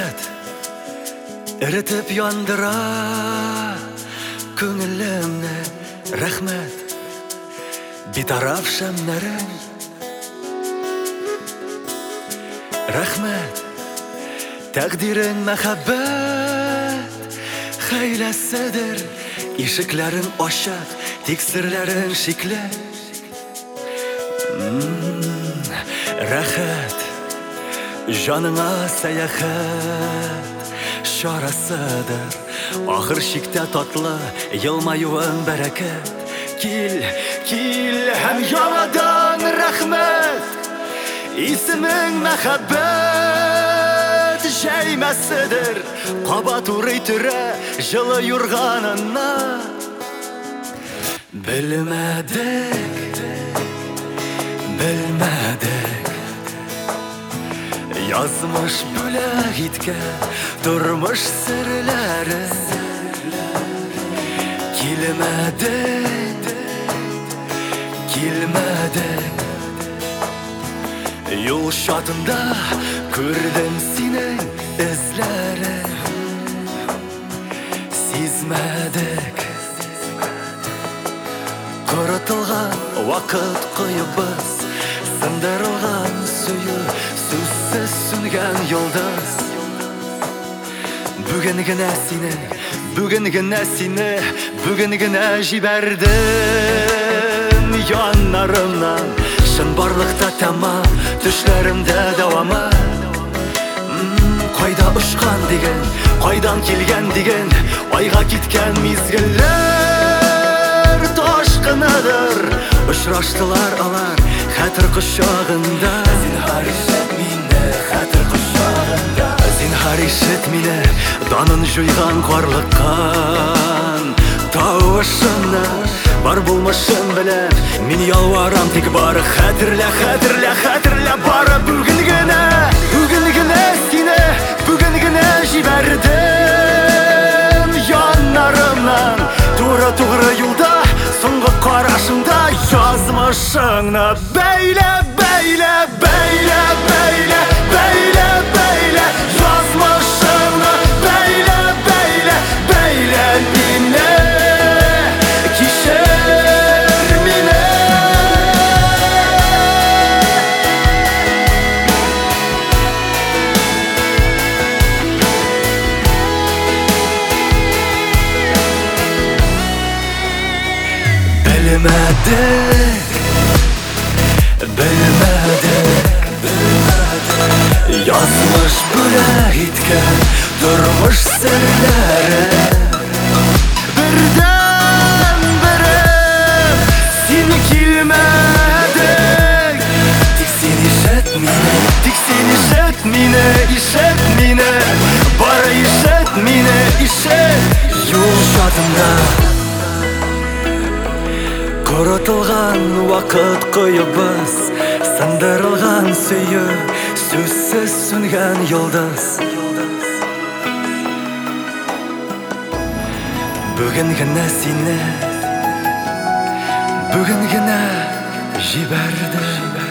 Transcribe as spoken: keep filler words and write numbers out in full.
Рәхмәт, ірітіп яндыра көңілімні. Рәхмәт, битараф шәмнәрің. Рәхмәт, тәқдирің мәхәббәт хәйләседер. Ишекләрің ашық, тик серләрің шикле. Рәхәт, жаныңа сәяхәт шарасыдыр. Ахыр шиктә татлы елмаюың бәрәкәт. Кил, кил һәм яңадан рәхмәт. Исемең мәхәббәт җәймәседер. Кабат урый түрә җылы юрганына. Белмәдек, белмәдек, язмыш бүләк иткән тормыш серләре. Килмәдек, килмәдек, юл шатында күрдем синең эзләрен. Сизмәдек, корытылган вакыт кыйбыз, сындырылган сөю, сүзсез сүнгән йолдыз. Бүген генә сине, бүген генә сине, бүген генә җибәрдем яннарымнан. Шын барлыкта тәмам, төшләремдә дәвамы. Кайда ұшқан диген, кайдан килгән диген, айга киткән мизгелләр ташкыныдыр. Очраштылар алар хәтер кочагында. Зинһар ишет мине хәтер кочагында. Зинһар ишет мине данын җуйган карлыккан тавышымны. Бар булмышым белән мин ялварам, тик бары хәтерлә, хәтерлә, хәтерлә бары. Бүген генә, бүген генә сине, бүген генә җибәрдем яннарымнан. Туры-тугры юлда, соңгы карашымда язмышыңны бәйлә, бәйлә, бәйлә, бәйлә, бәйлә, бәйлә. Язмышыңны бәйлә, бәйлә, бәйлә мине. Кичер мине. Белмәдек, белмәдек, язмыш бүләк иткән тормыш серләре. Бердән берем син килмәдең. Тик син ишет мине, тик син ишет мине, ишет мине, бары ишет мине, ишет. Юл шатында корытылган вакыт кыйбыз, сындырылган сөю, сүзсез сүнгән йолдыз. Бүген генә сине, бүген генә җибәрдем.